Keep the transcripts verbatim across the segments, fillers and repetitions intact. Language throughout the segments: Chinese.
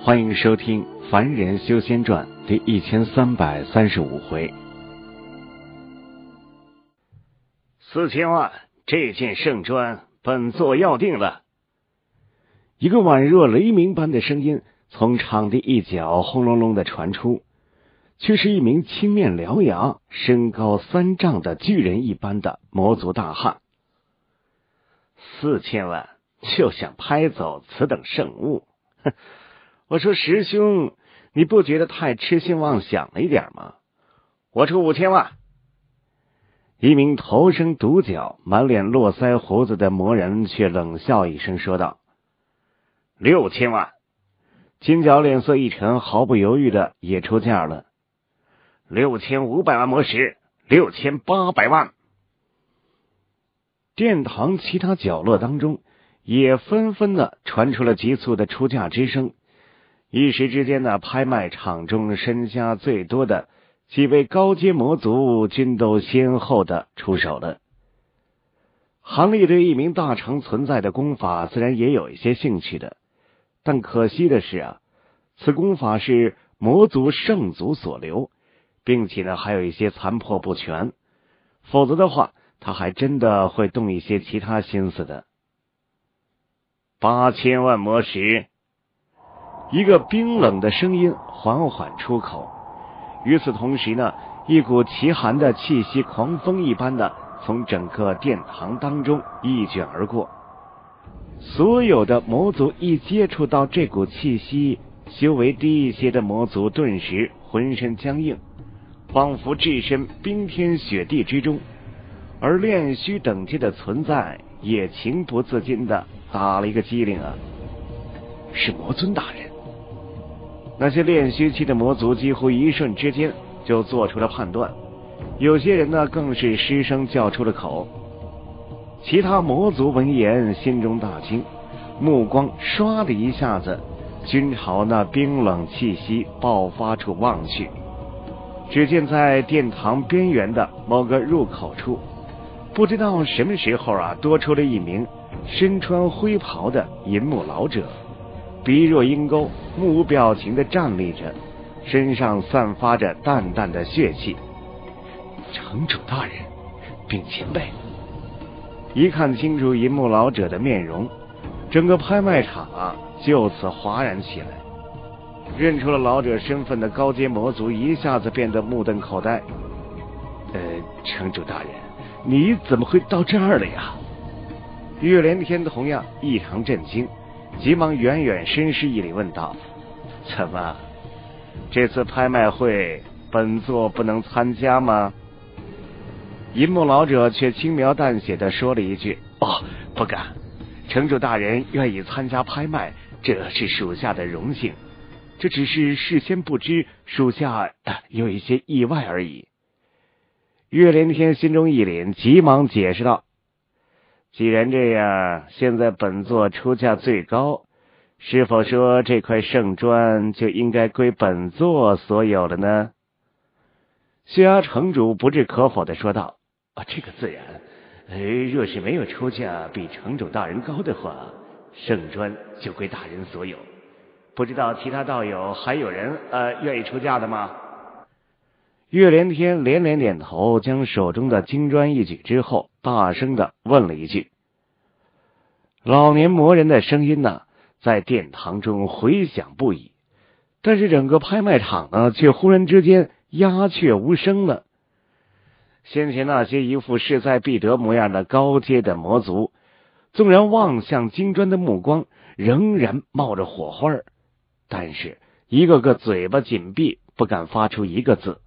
欢迎收听《凡人修仙传》第一千三百三十五回。 四千万，这件圣砖本座要定了。 一个宛若雷鸣般的声音从场地一角轰隆隆的传出，却是一名青面獠牙、身高三丈的巨人一般的魔族大汉。 四千万就想拍走此等圣物，哼！我说师兄，你不觉得太痴心妄想了一点吗？我出五千万。 一名头生独角、满脸络腮胡子的魔人却冷笑一声说道： 六千万。 金角脸色一沉，毫不犹豫的也出价了。 六千五百万魔石，六千八百万。 殿堂其他角落当中也纷纷的传出了急促的出价之声。一时之间呢，拍卖场中身家最多的几位高阶魔族均都先后的出手了。韩立对一名大成存在的功法自然也有一些兴趣的，但可惜的是啊，此功法是魔族圣族所留，并且呢还有一些残破不全，否则的话他还真的会动一些其他心思的。 八千万魔石。 一个冰冷的声音缓缓出口，与此同时呢，一股奇寒的气息狂风一般的从整个殿堂当中一卷而过。所有的魔族一接触到这股气息，修为低一些的魔族顿时浑身僵硬，仿佛置身冰天雪地之中，而炼虚等级的存在也情不自禁的打了一个激灵啊！是魔尊大人。那些炼虚期的魔族几乎一瞬之间就做出了判断，有些人呢更是失声叫出了口。其他魔族闻言心中大惊，目光唰的一下子均朝那冰冷气息爆发处望去。只见在殿堂边缘的某个入口处，不知道什么时候啊多出了一名身穿灰袍的银幕老者，鼻若鹰钩，目无表情地站立着，身上散发着淡淡的血气。城主大人，禀前辈。一看清楚银幕老者的面容，整个拍卖场啊就此哗然起来。认出了老者身份的高阶魔族一下子变得目瞪口呆。呃，城主大人，你怎么会到这儿了呀？岳连天同样异常震惊，急忙远远深施一礼问道：怎么，这次拍卖会本座不能参加吗？银幕老者却轻描淡写地说了一句：哦，不敢，城主大人愿意参加拍卖，这是属下的荣幸，这只是事先不知，属下、呃、有一些意外而已。岳连天心中一凛，急忙解释道：既然这样，现在本座出价最高，是否说这块圣砖就应该归本座所有了呢？血压城主不置可否地说道：啊，这个自然，呃，若是没有出价比城主大人高的话，圣砖就归大人所有。不知道其他道友还有人呃愿意出价的吗？岳连天连连点头，将手中的金砖一举之后，大声的问了一句。老年魔人的声音呢，在殿堂中回响不已，但是整个拍卖场呢，却忽然之间鸦雀无声了。先前那些一副势在必得模样的高阶的魔族，纵然望向金砖的目光仍然冒着火花，但是一个个嘴巴紧闭，不敢发出一个字。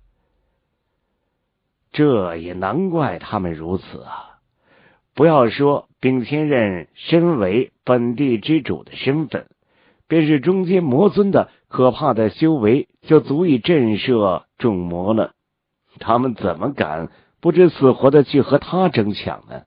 这也难怪他们如此啊！不要说秉千仞身为本地之主的身份，便是中间魔尊的可怕的修为，就足以震慑众魔了。他们怎么敢不知死活的去和他争抢呢？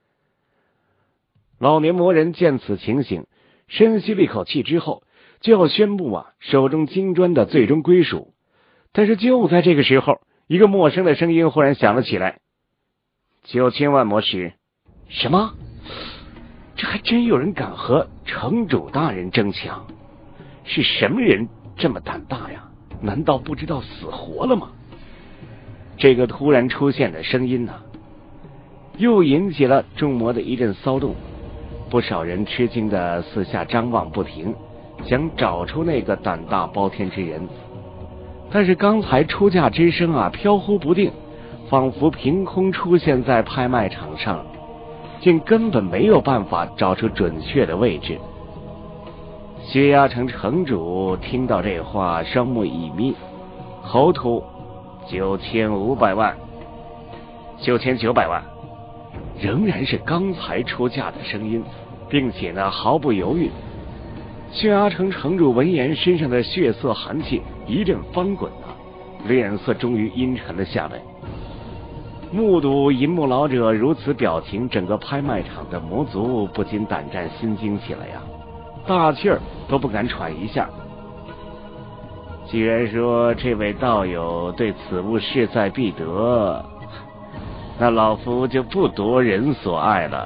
老年魔人见此情形，深吸了一口气之后，就要宣布啊手中金砖的最终归属。但是就在这个时候，一个陌生的声音忽然响了起来：九千万魔石。什么？这还真有人敢和城主大人争抢？ 是什么人这么胆大呀？难道不知道死活了吗？这个突然出现的声音呢、啊，又引起了众魔的一阵骚动，不少人吃惊的四下张望不停，想找出那个胆大包天之人。但是刚才出价之声啊，飘忽不定，仿佛凭空出现在拍卖场上，竟根本没有办法找出准确的位置。薛压城城主听到这话，双目一眯，口吐九千五百万，九千九百万，仍然是刚才出价的声音，并且呢毫不犹豫。薛压城城主闻言，身上的血色寒气一阵翻滚啊，脸色终于阴沉了下来。目睹银幕老者如此表情，整个拍卖场的魔族不禁胆战心惊起来呀，大气儿都不敢喘一下。既然说这位道友对此物势在必得，那老夫就不夺人所爱了。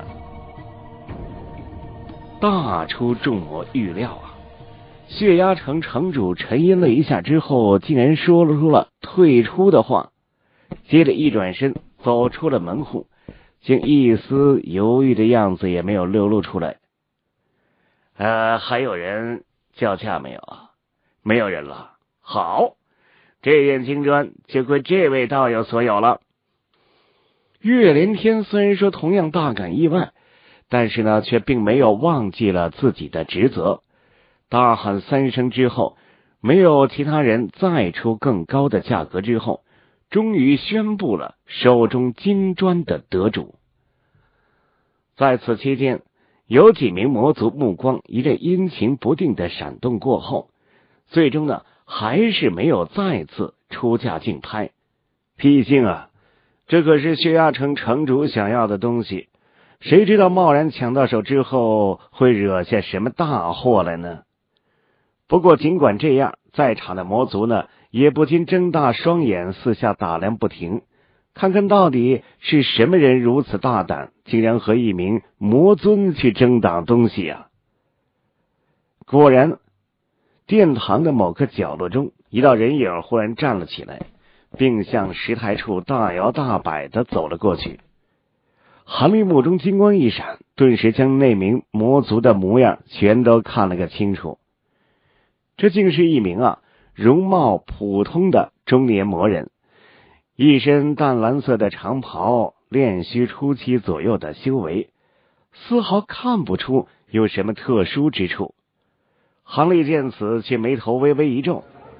大出众魔预料啊！血压城城主沉吟了一下之后，竟然说出了退出的话，接着一转身走出了门户，竟一丝犹豫的样子也没有流露出来。呃，还有人叫价没有啊？没有人了。好，这件金砖就归这位道友所有了。岳连天虽然说同样大感意外，但是呢，却并没有忘记了自己的职责。大喊三声之后，没有其他人再出更高的价格之后，终于宣布了手中金砖的得主。在此期间，有几名魔族目光一阵阴晴不定的闪动过后，最终呢，还是没有再次出价竞拍。毕竟啊，这可是血压城城主想要的东西，谁知道贸然抢到手之后会惹下什么大祸来呢？不过尽管这样，在场的魔族呢也不禁睁大双眼四下打量不停，看看到底是什么人如此大胆，竟然和一名魔尊去争挡东西啊！果然，殿堂的某个角落中，一道人影忽然站了起来，并向石台处大摇大摆地走了过去。韩立目中金光一闪，顿时将那名魔族的模样全都看了个清楚。这竟是一名啊容貌普通的中年魔人，一身淡蓝色的长袍，练虚初期左右的修为，丝毫看不出有什么特殊之处。韩立见此，却眉头微微一皱。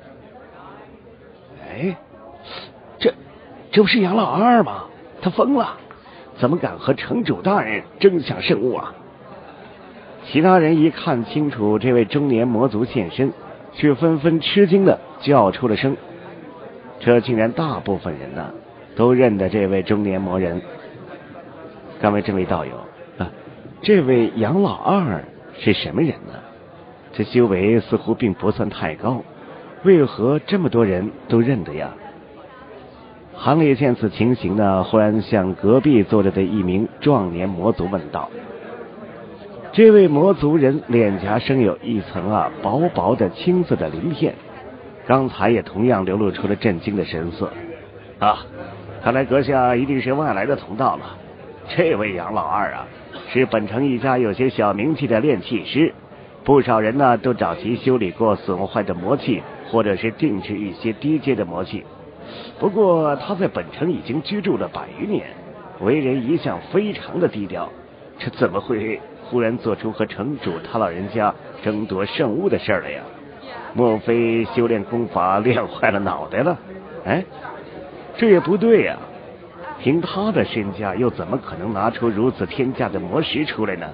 哎，这这不是杨老二吗？他疯了，怎么敢和城主大人争抢圣物啊？其他人一看清楚这位中年魔族现身，却纷纷吃惊的叫出了声。这竟然大部分人呢都认得这位中年魔人。各位这位道友啊，这位杨老二是什么人呢？这修为似乎并不算太高，为何这么多人都认得呀？韩立见此情形呢，忽然向隔壁坐着的一名壮年魔族问道。这位魔族人脸颊生有一层啊薄薄的青色的鳞片，刚才也同样流露出了震惊的神色。啊，看来阁下一定是外来的同道了。这位杨老二啊，是本城一家有些小名气的炼器师，不少人呢都找其修理过损坏的魔器，或者是定制一些低阶的魔器。不过他在本城已经居住了百余年，为人一向非常的低调，这怎么会忽然做出和城主他老人家争夺圣物的事儿来呀？莫非修炼功法练坏了脑袋了？哎，这也不对呀！凭他的身价，又怎么可能拿出如此天价的魔石出来呢？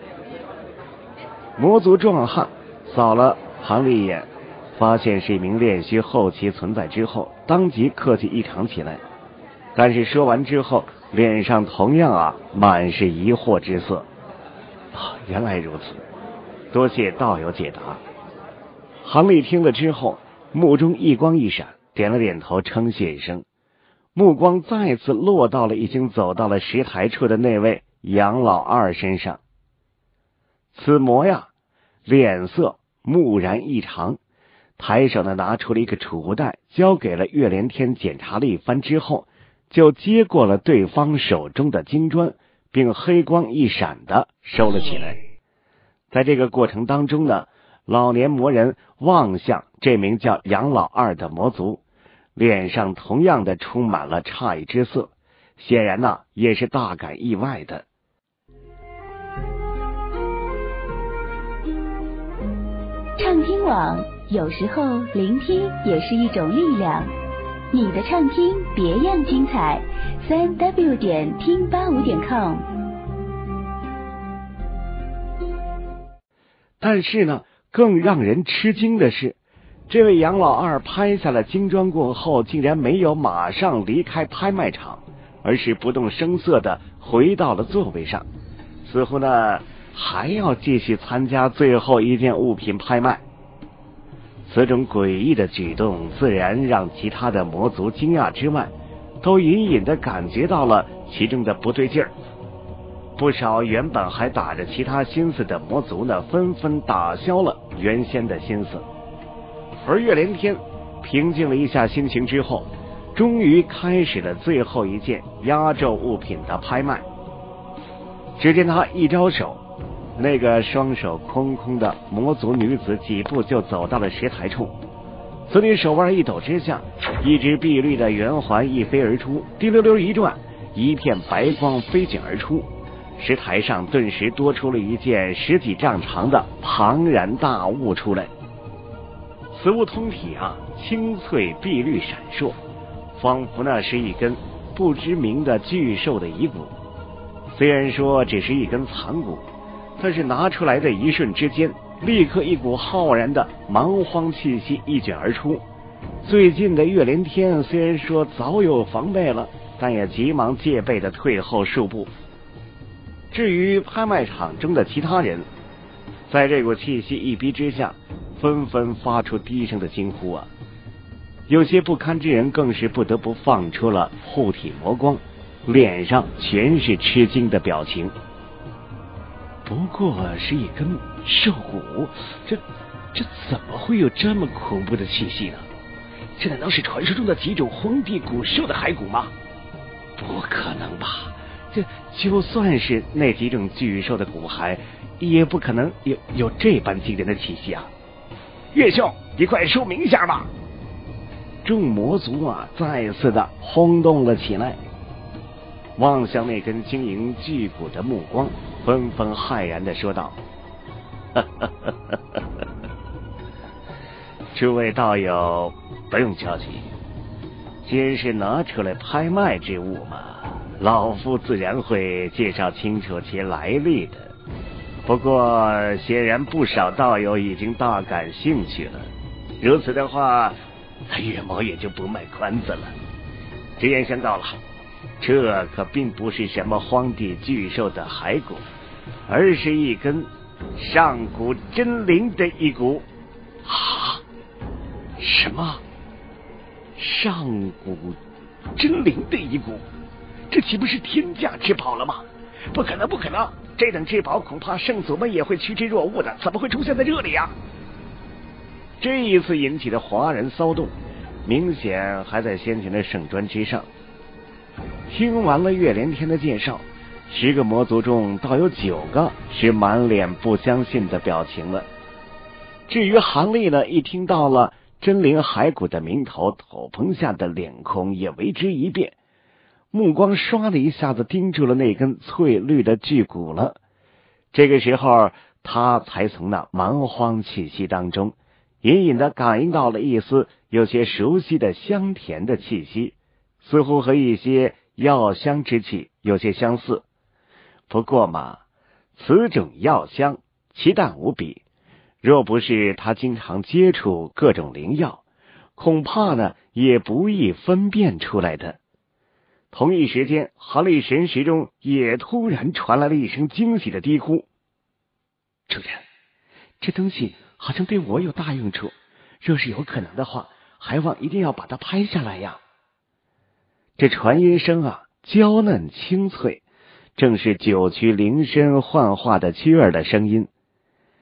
魔族壮汉扫了韩立一眼，发现是一名炼虚后期存在之后，当即客气异常起来。但是说完之后，脸上同样啊满是疑惑之色。啊，原来如此，多谢道友解答。韩立听了之后，目中一光一闪，点了点头，称谢一声，目光再次落到了已经走到了石台处的那位杨老二身上。此模样，脸色木然异常，抬手呢拿出了一个储物袋，交给了岳连天检查了一番之后，就接过了对方手中的金砖，并黑光一闪的收了起来。在这个过程当中呢，老年魔人望向这名叫杨老二的魔族，脸上同样的充满了诧异之色，显然呢也是大感意外的。 畅听网，有时候聆听也是一种力量。你的畅听别样精彩，三 w 点听八五点 com。 但是呢，更让人吃惊的是，这位杨老二拍下了金砖过后，竟然没有马上离开拍卖场，而是不动声色的回到了座位上，似乎呢还要继续参加最后一件物品拍卖。此种诡异的举动自然让其他的魔族惊讶之外，都隐隐的感觉到了其中的不对劲儿。不少原本还打着其他心思的魔族呢，纷纷打消了原先的心思。而岳连天平静了一下心情之后，终于开始了最后一件压轴物品的拍卖。只见他一招手，那个双手空空的魔族女子几步就走到了石台处，此女手腕一抖之下，一只碧绿的圆环一飞而出，滴溜溜一转，一片白光飞卷而出，石台上顿时多出了一件十几丈长的庞然大物出来。此物通体啊，青翠碧绿闪烁，仿佛那是一根不知名的巨兽的遗骨。虽然说只是一根残骨，但是拿出来的一瞬之间，立刻一股浩然的蛮荒气息一卷而出。最近的岳连天虽然说早有防备了，但也急忙戒备的退后数步。至于拍卖场中的其他人，在这股气息一逼之下，纷纷发出低声的惊呼啊！有些不堪之人更是不得不放出了护体魔光，脸上全是吃惊的表情。不过是一根兽骨，这这怎么会有这么恐怖的气息呢？这难道是传说中的几种荒地古兽的骸骨吗？不可能吧！这就算是那几种巨兽的骨骸，也不可能有有这般惊人的气息啊！岳兄，你快说明一下吧！众魔族啊，再次的轰动了起来，望向那根晶莹巨骨的目光纷纷骇然的说道：“诸位道友不用焦急，既然是拿出来拍卖之物嘛，老夫自然会介绍清楚其来历的。不过显然不少道友已经大感兴趣了，如此的话，岳某也就不卖关子了。直言宣告了，这可并不是什么荒地巨兽的骸骨，而是一根上古真灵的一骨。啊！什么？上古真灵的一骨？这岂不是天价之宝了吗？不可能，不可能！这等至宝恐怕圣祖们也会趋之若鹜的，怎么会出现在这里呀？这一次引起的哗然骚动，明显还在先前的圣砖之上。听完了岳连天的介绍，十个魔族中倒有九个是满脸不相信的表情了。至于韩立呢，一听到了真灵骸骨的名头，斗篷下的脸孔也为之一变，目光唰的一下子盯住了那根翠绿的巨骨了。这个时候，他才从那蛮荒气息当中隐隐的感应到了一丝有些熟悉的香甜的气息，似乎和一些药香之气有些相似。不过嘛，此种药香奇淡无比，若不是他经常接触各种灵药，恐怕呢也不易分辨出来的。同一时间，韩立神识中也突然传来了一声惊喜的低呼：“主人，这东西好像对我有大用处，若是有可能的话，还望一定要把它拍下来呀！”这传音声啊，娇嫩清脆，正是九曲灵参幻化的曲儿的声音。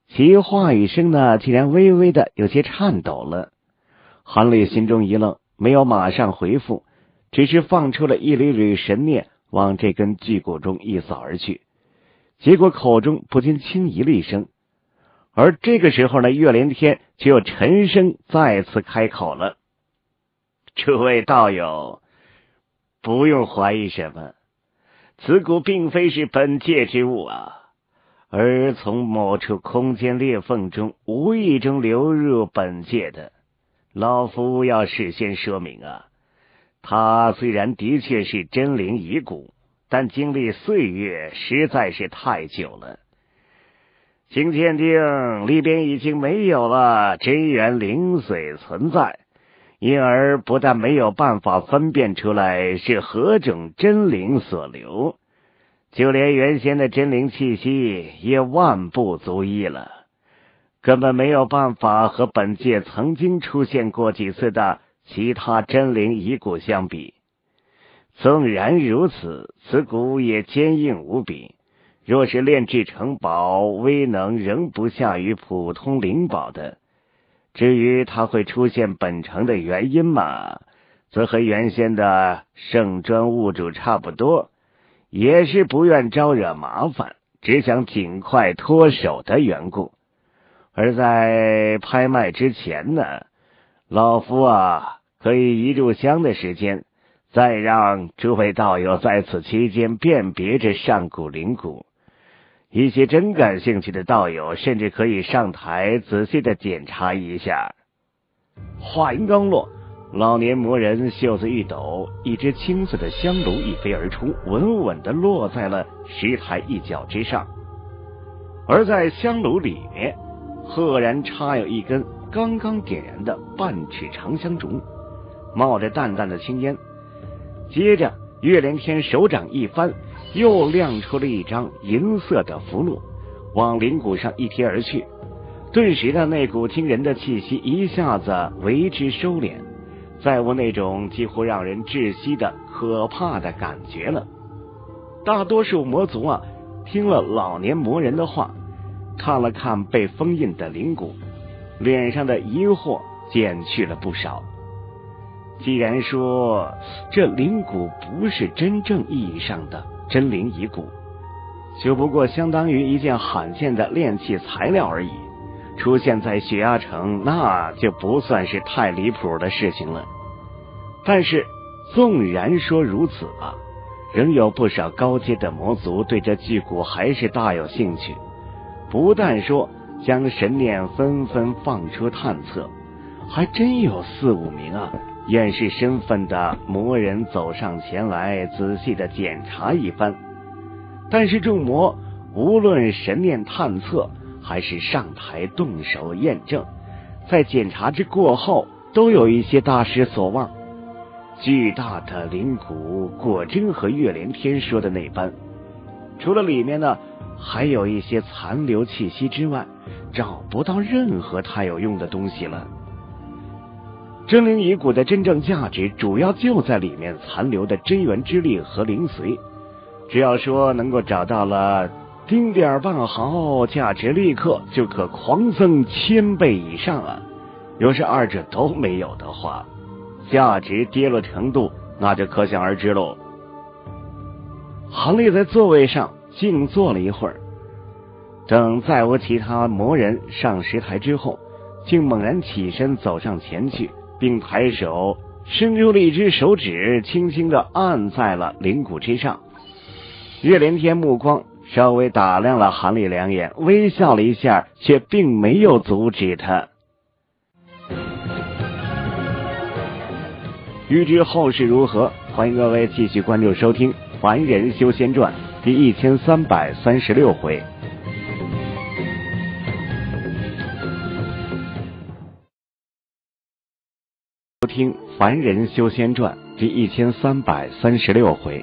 其话语声呢，竟然微微的有些颤抖了。韩立心中一愣，没有马上回复，只是放出了一缕缕神念，往这根巨骨中一扫而去。结果口中不禁轻咦了一声，而这个时候呢，岳连天却又沉声再次开口了：“诸位道友，不用怀疑什么，此骨并非是本界之物啊。而从某处空间裂缝中无意中流入本界的，老夫要事先说明啊，它虽然的确是真灵遗骨，但经历岁月实在是太久了，经鉴定里边已经没有了真元灵髓存在，因而不但没有办法分辨出来是何种真灵所留，就连原先的真灵气息也万不足一了，根本没有办法和本界曾经出现过几次的其他真灵遗骨相比。纵然如此，此骨也坚硬无比，若是炼制成宝，威能仍不下于普通灵宝的。至于它会出现本城的原因嘛，则和原先的圣砖物主差不多，也是不愿招惹麻烦，只想尽快脱手的缘故。而在拍卖之前呢，老夫啊可以一炷香的时间，再让诸位道友在此期间辨别着上古灵骨。一些真感兴趣的道友甚至可以上台仔细的检查一下。话音刚落，老年魔人袖子一抖，一只青色的香炉一飞而出，稳稳地落在了石台一角之上。而在香炉里面，赫然插有一根刚刚点燃的半尺长香烛，冒着淡淡的青烟。接着岳连天手掌一翻，又亮出了一张银色的符箓，往灵骨上一贴而去。顿时呢，那股惊人的气息一下子为之收敛，再无那种几乎让人窒息的可怕的感觉了。大多数魔族啊，听了老年魔人的话，看了看被封印的灵骨，脸上的疑惑减去了不少。既然说这灵骨不是真正意义上的真灵遗骨，就不过相当于一件罕见的炼器材料而已，出现在雪鸦城那就不算是太离谱的事情了。但是纵然说如此啊，仍有不少高阶的魔族对这巨骨还是大有兴趣，不但说将神念纷纷放出探测，还真有四五名啊掩饰身份的魔人走上前来仔细的检查一番。但是众魔无论神念探测还是上台动手验证，在检查之过后都有一些大失所望。巨大的灵骨果真和岳连天说的那般，除了里面呢还有一些残留气息之外，找不到任何太有用的东西了。真灵遗骨的真正价值主要就在里面残留的真元之力和灵髓，只要说能够找到了丁点半毫，价值立刻就可狂增千倍以上啊！要是二者都没有的话，价值跌落程度那就可想而知喽。韩立在座位上静坐了一会儿，等再无其他魔人上石台之后，竟猛然起身走上前去，并抬手伸出了一只手指，轻轻地按在了灵骨之上。岳连天目光稍微打量了韩立两眼，微笑了一下，却并没有阻止他。欲知后事如何，欢迎各位继续关注收听《凡人修仙传》第一千三百三十六回。收听《凡人修仙传》第一千三百三十六回。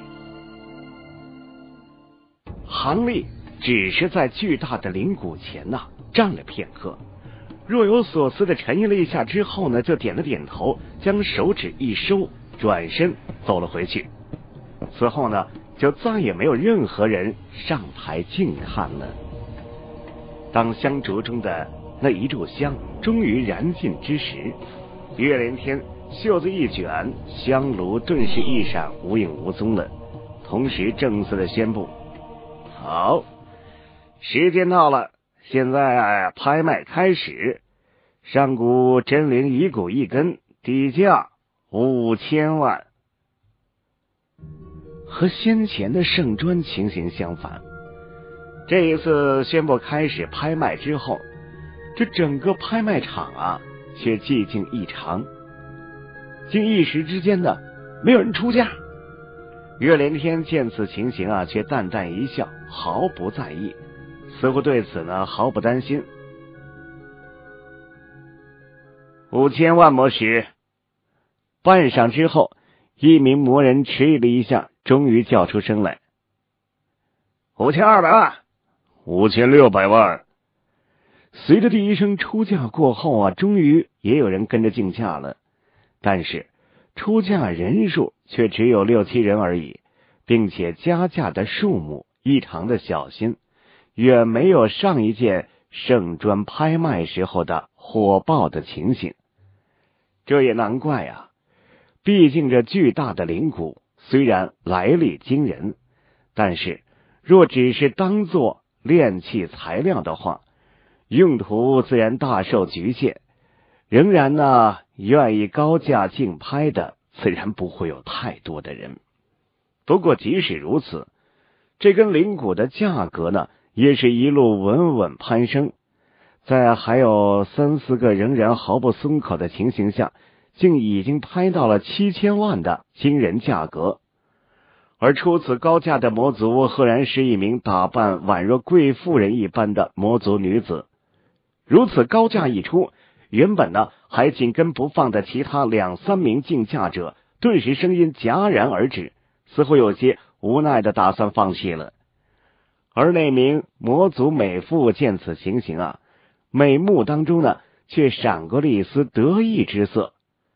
韩立只是在巨大的灵骨前呐、啊、站了片刻，若有所思的沉吟了一下之后呢，就点了点头，将手指一收，转身走了回去。此后呢，就再也没有任何人上台静看了。 当香烛中的那一炷香终于燃尽之时，岳连天袖子一卷，香炉顿时一闪无影无踪了，同时正式的宣布：好，时间到了，现在拍卖开始，上古真灵遗骨一根，底价五千万。和先前的圣砖情形相反，这一次宣布开始拍卖之后，这整个拍卖场啊却寂静异常，竟一时之间的没有人出价。岳连天见此情形啊，却淡淡一笑，毫不在意，似乎对此呢毫不担心。五千万魔石。半晌之后，一名魔人迟疑了一下，终于叫出声来：五千二百万， 五千六百万。 随着第一声出价过后啊，终于也有人跟着竞价了，但是出价人数却只有六七人而已，并且加价的数目异常的小心，远没有上一件圣砖拍卖时候的火爆的情形。这也难怪啊，毕竟这巨大的灵骨虽然来历惊人，但是若只是当作炼器材料的话，用途自然大受局限，仍然呢，愿意高价竞拍的自然不会有太多的人。不过即使如此，这根灵骨的价格呢，也是一路稳稳攀升，在还有三四个仍然毫不松口的情形下，竟已经拍到了七千万的惊人价格。而出此高价的魔族，赫然是一名打扮宛若贵妇人一般的魔族女子。如此高价一出，原本呢还紧跟不放的其他两三名竞价者，顿时声音戛然而止，似乎有些无奈的打算放弃了。而那名魔族美妇见此情形啊，美目当中呢却闪过了一丝得意之色。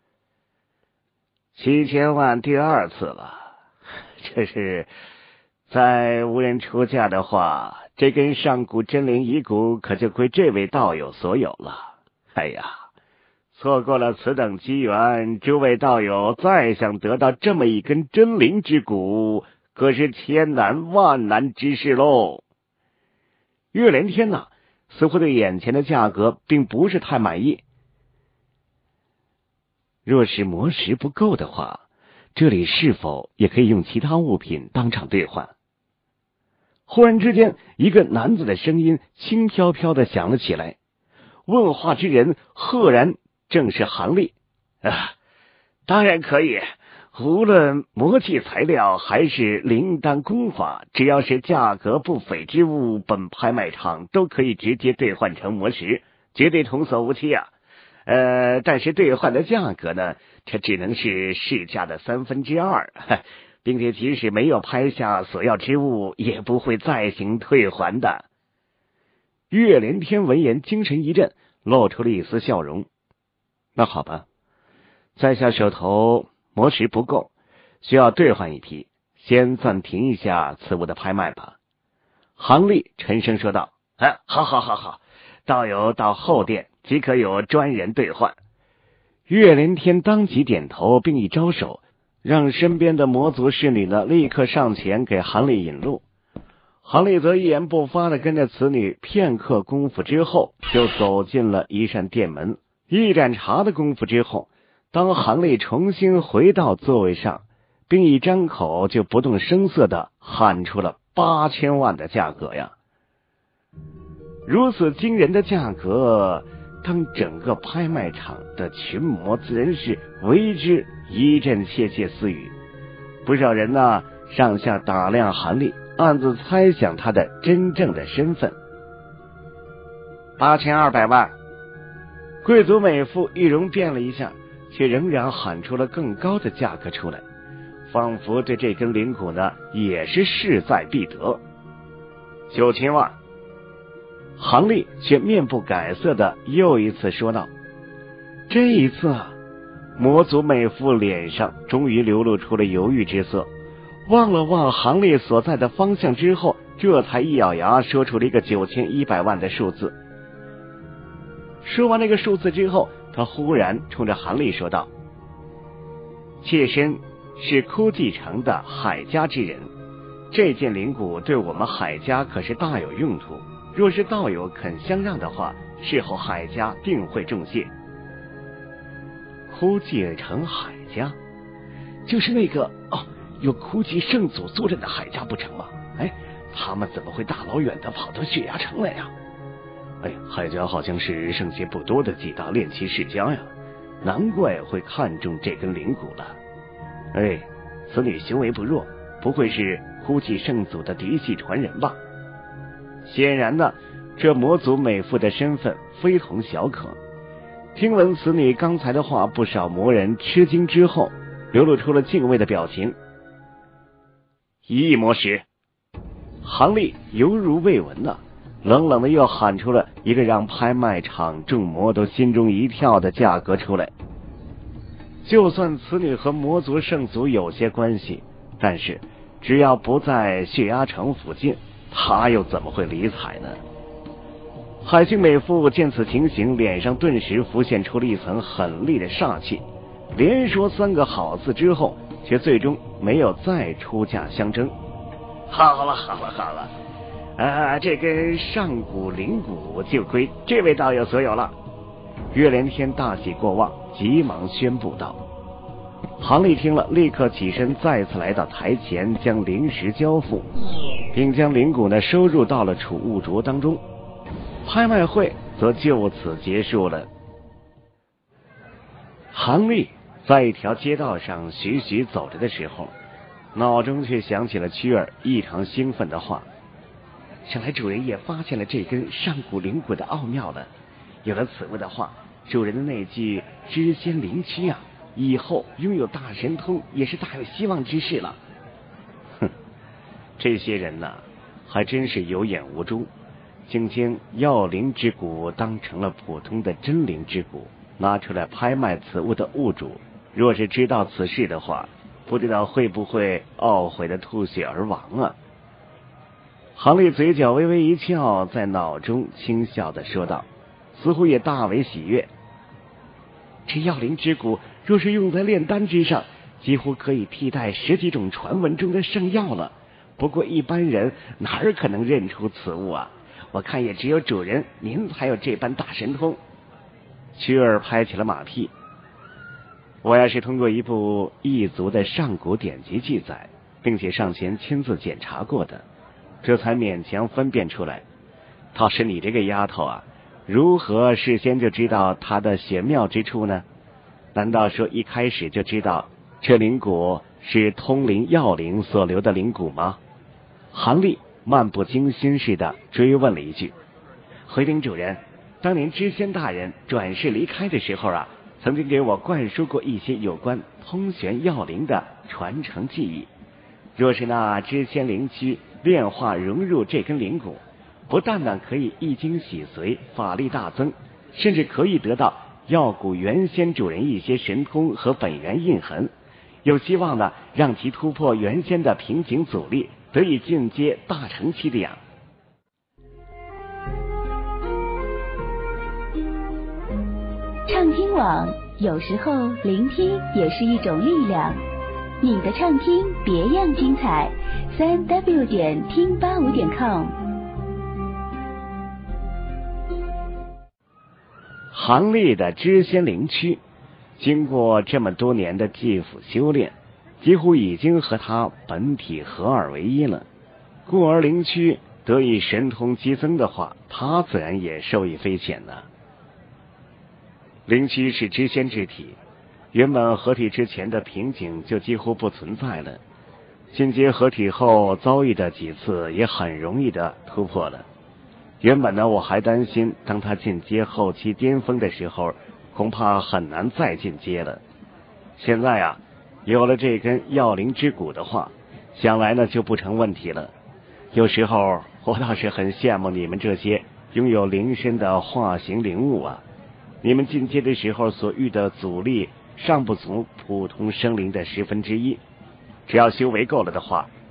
七千万第二次了，这是再无人出价的话，这根上古真灵遗骨可就归这位道友所有了。哎呀，错过了此等机缘，诸位道友再想得到这么一根真灵之骨，可是千难万难之事喽。岳连天呐、啊，似乎对眼前的价格并不是太满意。若是魔石不够的话，这里是否也可以用其他物品当场兑换？忽然之间，一个男子的声音轻飘飘的响了起来，问话之人赫然正是韩立。啊，当然可以，无论魔器材料还是灵丹功法，只要是价格不菲之物，本拍卖场都可以直接兑换成魔石，绝对童叟无欺啊。呃，但是兑换的价格呢，这只能是市价的三分之二，并且即使没有拍下所要之物，也不会再行退还的。岳连天闻言精神一振，露出了一丝笑容。那好吧，在下手头魔石不够，需要兑换一批，先暂停一下此物的拍卖吧。韩立沉声说道。啊，好好好好，道友到后殿即可有专人兑换。岳连天当即点头，并一招手，让身边的魔族侍女呢立刻上前给韩立引路。韩立则一言不发的跟着此女片刻功夫之后，就走进了一扇殿门。一盏茶的功夫之后，当韩立重新回到座位上，并一张口就不动声色的喊出了八千万的价格呀！如此惊人的价格，当整个拍卖场的群魔自然是为之一阵窃窃私语。不少人呢上下打量韩立，暗自猜想他的真正的身份。八千二百万。贵族美妇易容变了一下，却仍然喊出了更高的价格出来，仿佛对这根灵骨呢也是势在必得。九千万。韩立却面不改色的又一次说道。这一次啊，魔族美妇脸上终于流露出了犹豫之色，望了望韩立所在的方向之后， 这才一咬牙说出了一个九千一百万的数字。说完那个数字之后，他忽然冲着韩立说道：妾身是枯寂城的海家之人，这件灵骨对我们海家可是大有用途，若是道友肯相让的话，事后海家定会重谢。枯寂城海家，就是那个哦，有枯寂圣祖坐镇的海家不成吗？哎，他们怎么会大老远的跑到血崖城来呀？哎，海家好像是剩下不多的几大炼器世家呀，难怪会看中这根灵骨了。哎，此女行为不弱，不会是枯寂圣祖的嫡系传人吧？显然呢，这魔族美妇的身份非同小可。听闻此女刚才的话，不少魔人吃惊之后，流露出了敬畏的表情。一亿魔石，韩立犹如未闻了，冷冷的又喊出了一个让拍卖场众魔都心中一跳的价格出来。就算此女和魔族圣族有些关系，但是只要不在血压城附近，他又怎么会理睬呢？海星美妇见此情形，脸上顿时浮现出了一层狠厉的煞气，连说三个好字之后，却最终没有再出价相争。好了好了好了，啊，这根上古灵骨就归这位道友所有了。岳连天大喜过望，急忙宣布道。韩立听了，立刻起身，再次来到台前，将灵石交付，并将灵骨呢收入到了储物镯当中。拍卖会则就此结束了。韩立在一条街道上徐徐走着的时候，脑中却想起了屈儿异常兴奋的话：想来主人也发现了这根上古灵骨的奥妙了。有了此物的话，主人的那句知仙灵躯啊，以后拥有大神通也是大有希望之事了。哼，这些人呐、啊，还真是有眼无珠，竟将药灵之骨当成了普通的真灵之骨，拿出来拍卖此物的物主，若是知道此事的话，不知道会不会懊悔的吐血而亡啊。韩立嘴角微微一翘，在脑中轻笑的说道，似乎也大为喜悦。这药灵之骨若是用在炼丹之上，几乎可以替代十几种传闻中的圣药了。不过一般人哪儿可能认出此物啊？我看也只有主人您才有这般大神通。屈儿拍起了马屁，我要是通过一部异族的上古典籍记载，并且上前亲自检查过的，这才勉强分辨出来。倒是你这个丫头啊，如何事先就知道它的玄妙之处呢？难道说一开始就知道这灵骨是通灵药灵所留的灵骨吗？韩立漫不经心似的追问了一句。回禀主人，当年知仙大人转世离开的时候啊，曾经给我灌输过一些有关通玄药灵的传承记忆。若是那知仙灵躯炼化融入这根灵骨，不但呢可以一经洗髓，法力大增，甚至可以得到药骨原先主人一些神通和本源印痕，有希望呢让其突破原先的瓶颈阻力，得以进阶大成期的呀。 畅听网，有时候聆听也是一种力量。你的畅听别样精彩，三 w 点听八五点 com。 韩立的知仙灵躯，经过这么多年的技法修炼，几乎已经和他本体合二为一了。故而灵躯得以神通激增的话，他自然也受益匪浅呢。灵躯是知仙之体，原本合体之前的瓶颈就几乎不存在了，进阶合体后遭遇的几次也很容易的突破了。原本呢，我还担心当他进阶后期巅峰的时候，恐怕很难再进阶了。现在啊，有了这根药灵之骨的话，想来呢就不成问题了。有时候我倒是很羡慕你们这些拥有灵身的化形灵物啊，你们进阶的时候所遇的阻力尚不足普通生灵的十分之一，只要修为够了的话，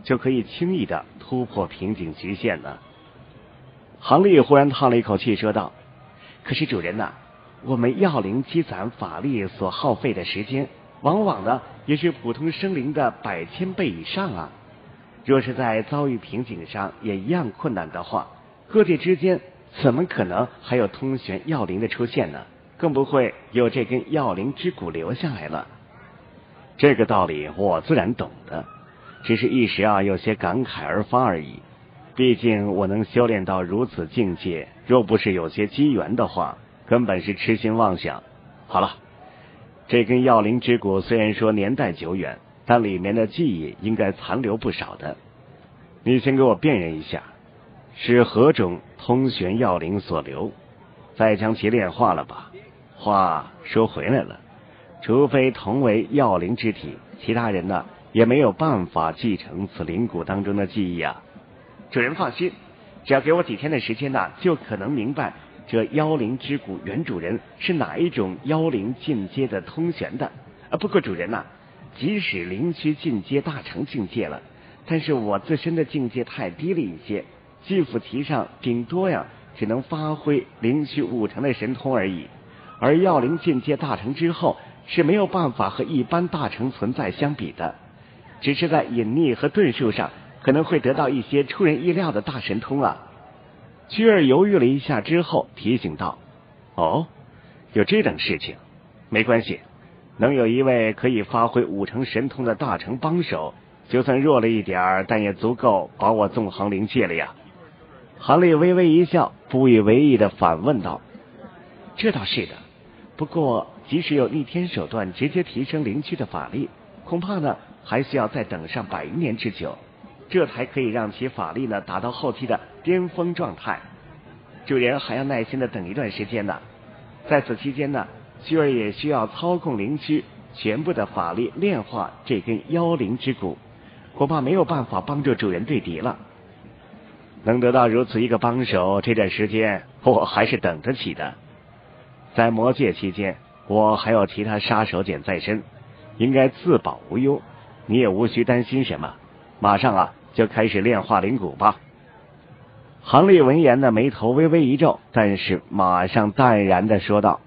就可以轻易的突破瓶颈局限呢？杭丽忽然叹了一口气说道：可是主人呐、啊，我们药灵积攒法力所耗费的时间，往往呢也是普通生灵的百千倍以上啊。若是在遭遇瓶颈上也一样困难的话，各界之间怎么可能还有通玄药灵的出现呢？更不会有这根药灵之骨留下来了。这个道理我自然懂的，只是一时啊有些感慨而发而已。毕竟我能修炼到如此境界，若不是有些机缘的话，根本是痴心妄想。好了，这根药灵之骨虽然说年代久远，但里面的记忆应该残留不少的。你先给我辨认一下，是何种通玄药灵所留，再将其炼化了吧。话说回来了，除非同为药灵之体，其他人呢也没有办法继承此灵骨当中的记忆啊。主人放心，只要给我几天的时间呢，就可能明白这妖灵之骨原主人是哪一种妖灵进阶的通玄的。啊，不过主人呐、啊，即使灵虚进阶大成境界了，但是我自身的境界太低了一些，技符题上顶多呀只能发挥灵虚五成的神通而已。而药灵进阶大成之后是没有办法和一般大成存在相比的，只是在隐匿和遁术上可能会得到一些出人意料的大神通啊。屈儿犹豫了一下之后提醒道：哦，有这等事情，没关系，能有一位可以发挥五成神通的大成帮手，就算弱了一点，但也足够把我纵横灵界了呀。韩立微微一笑，不以为意的反问道：这倒是的，不过即使有逆天手段直接提升灵躯的法力，恐怕呢还需要再等上百余年之久，这才可以让其法力呢达到后期的巅峰状态。主人还要耐心的等一段时间呢。在此期间呢，虚儿也需要操控灵躯全部的法力炼化这根妖灵之骨，恐怕没有办法帮助主人对敌了。能得到如此一个帮手，这段时间我还是等得起的。在魔界期间，我还有其他杀手锏在身，应该自保无忧，你也无需担心什么。马上啊就开始炼化灵骨吧。杭立闻言的眉头微微一皱，但是马上淡然的说道。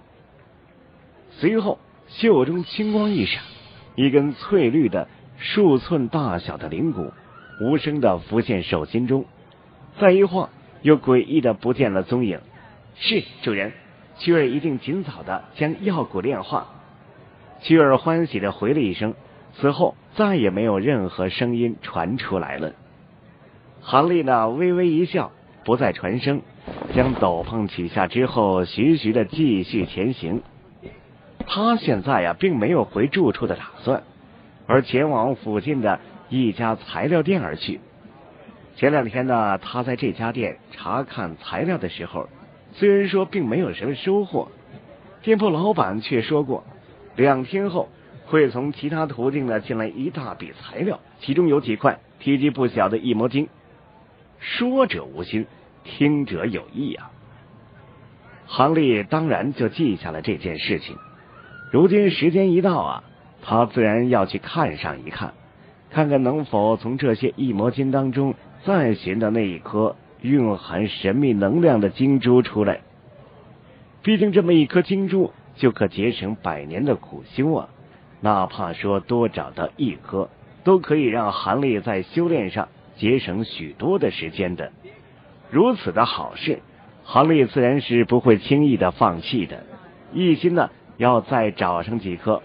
随后袖中青光一闪，一根翠绿的数寸大小的灵骨无声的浮现手心中，再一晃又诡异的不见了踪影。是主人，屈儿一定尽早的将药骨炼化。屈儿欢喜的回了一声，此后再也没有任何声音传出来了。韩立呢微微一笑，不再传声，将斗篷取下之后，徐徐的继续前行。他现在呀、啊、并没有回住处的打算，而前往附近的一家材料店而去。前两天呢，他在这家店查看材料的时候，虽然说并没有什么收获，店铺老板却说过，两天后会从其他途径呢进来一大笔材料，其中有几块体积不小的一魔晶。说者无心，听者有意啊。韩立当然就记下了这件事情。如今时间一到啊，他自然要去看上一看，看看能否从这些一魔晶当中再寻到那一颗蕴含神秘能量的晶珠出来。毕竟这么一颗晶珠就可节省百年的苦修啊，哪怕说多找到一颗，都可以让韩立在修炼上节省许多的时间的。如此的好事，韩立自然是不会轻易的放弃的，一心呢要再找上几颗。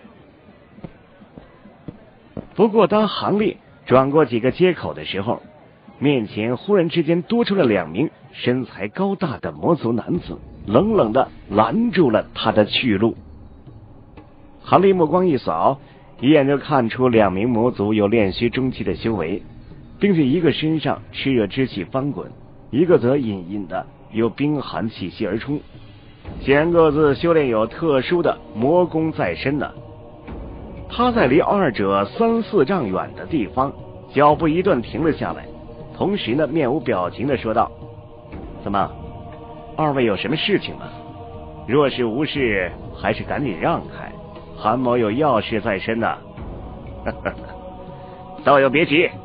不过当韩立转过几个街口的时候，面前忽然之间多出了两名身材高大的魔族男子，冷冷的拦住了他的去路。韩立目光一扫，一眼就看出两名魔族有炼虚中期的修为，并且一个身上炽热之气翻滚，一个则隐隐的有冰寒气息而冲，显然各自修炼有特殊的魔功在身呢。他在离二者三四丈远的地方，脚步一顿停了下来，同时呢面无表情的说道：怎么，二位有什么事情吗？若是无事，还是赶紧让开，韩某有要事在身呢。道友别急，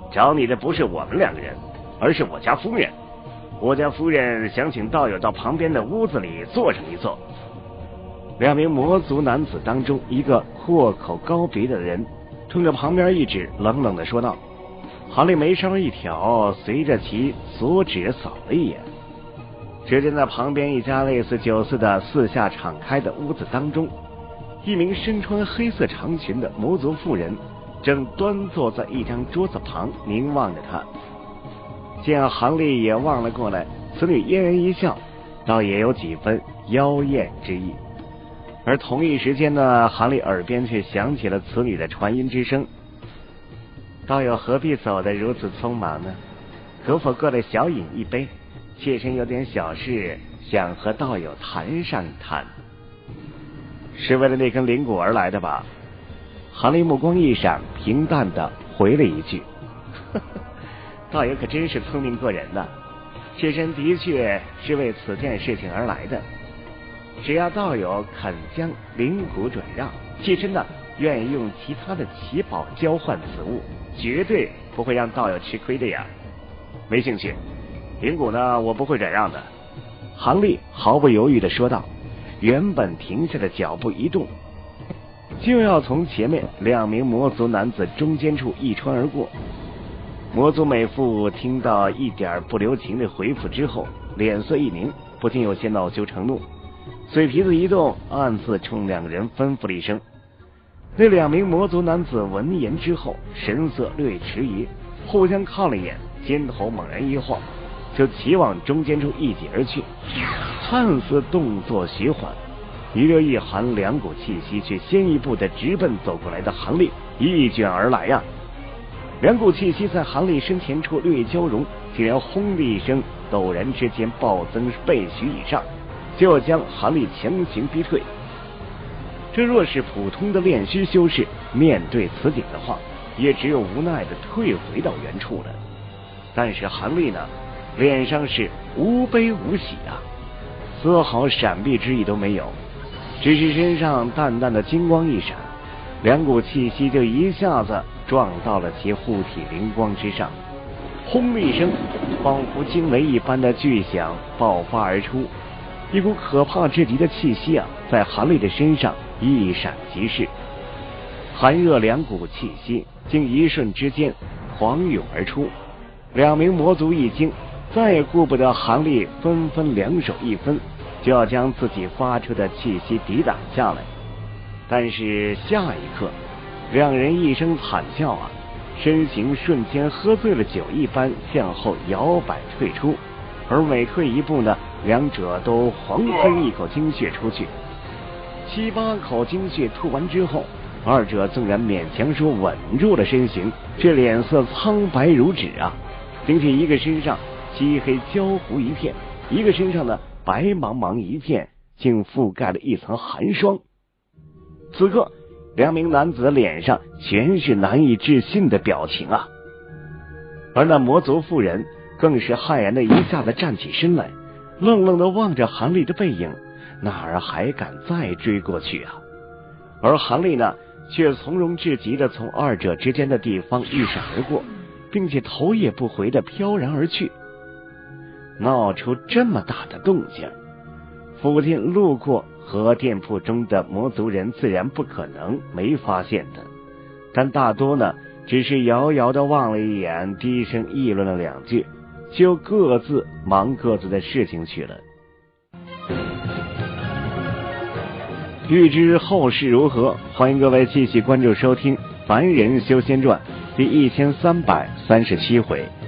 找你的不是我们两个人，而是我家夫人。我家夫人想请道友到旁边的屋子里坐上一坐。” 两名魔族男子当中，一个阔口高鼻的人冲着旁边一指，冷冷地说道。韩立眉梢一挑，随着其所指扫了一眼，只见在旁边一家类似酒肆的四下敞开的屋子当中，一名身穿黑色长裙的魔族妇人正端坐在一张桌子旁凝望着他。见韩立也望了过来，此女嫣然一笑，倒也有几分妖艳之意。而同一时间呢，韩立耳边却响起了此女的传音之声：“道友何必走得如此匆忙呢？可否过来小饮一杯？妾身有点小事想和道友谈上一谈。”“是为了那根灵骨而来的吧？”韩立目光一闪，平淡的回了一句：“呵呵，道友可真是聪明过人呐！妾身的确是为此件事情而来的。只要道友肯将灵骨转让，妾身呢愿意用其他的奇宝交换此物，绝对不会让道友吃亏的呀。”“没兴趣，灵骨呢我不会转让的。”韩立毫不犹豫地说道。原本停下的脚步一动，就要从前面两名魔族男子中间处一穿而过。魔族美妇听到一点不留情的回复之后，脸色一凝，不禁有些恼羞成怒，嘴皮子一动，暗自冲两人吩咐了一声。那两名魔族男子闻言之后，神色略迟疑，互相看了一眼，肩头猛然一晃，就齐往中间处一挤而去。看似动作徐缓，一热一寒两股气息却先一步的直奔走过来的韩立一卷而来呀、啊！两股气息在韩立身前处略交融，竟然轰的一声，陡然之间暴增倍许以上，就将韩立强行逼退。这若是普通的炼虚修士，面对此景的话，也只有无奈的退回到原处了。但是韩立呢，脸上是无悲无喜啊，丝毫闪避之意都没有，只是身上淡淡的金光一闪，两股气息就一下子撞到了其护体灵光之上，轰的一声，仿佛惊雷一般的巨响爆发而出，一股可怕至极的气息啊，在韩立的身上一闪即逝。寒热两股气息竟一瞬之间狂涌而出，两名魔族一惊，再也顾不得韩立纷纷两手一分，就要将自己发出的气息抵挡下来。但是下一刻，两人一声惨叫啊，身形瞬间喝醉了酒一般向后摇摆退出，而每退一步呢，两者都狂喷一口精血出去。七八口精血吐完之后，二者纵然勉强说稳住了身形，却脸色苍白如纸啊，并且一个身上漆黑焦糊一片，一个身上呢白茫茫一片，竟覆盖了一层寒霜。此刻两名男子的脸上全是难以置信的表情啊，而那魔族妇人更是骇然的一下子站起身来，愣愣的望着韩立的背影，哪儿还敢再追过去啊？而韩立呢，却从容至极的从二者之间的地方一闪而过，并且头也不回的飘然而去。闹出这么大的动静，附近路过和店铺中的魔族人自然不可能没发现的，但大多呢只是遥遥的望了一眼，低声议论了两句，就各自忙各自的事情去了。欲知后事如何，欢迎各位继续关注收听《凡人修仙传》第一千三百三十七回。